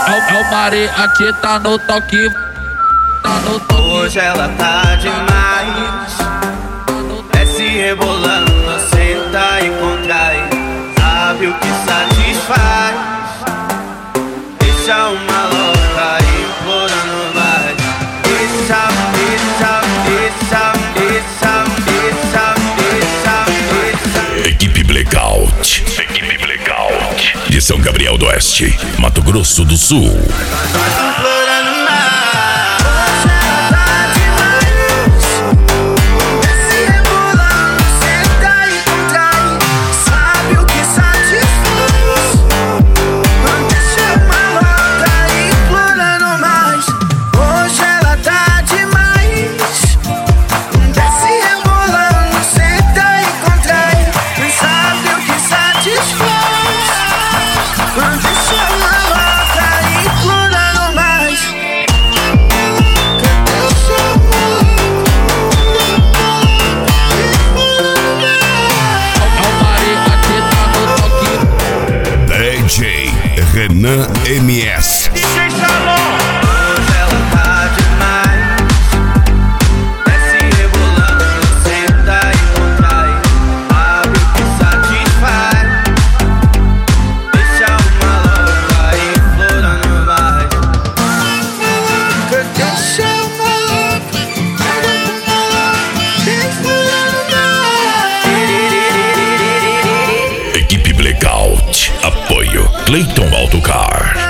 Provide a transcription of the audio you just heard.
É o Mari, aqui tá no toque. Hoje ela tá demais. Desce rebolando, senta e contrai. Sabe o que satisfaz? Deixa uma louca implorando mais. Deixa. Equipe Blackout. Equipe Blackout. De São Gabriel do Oeste, Mato Grosso do Sul. DJ Renan MS. Equipe Blackout. Apoio Clayton Autocar.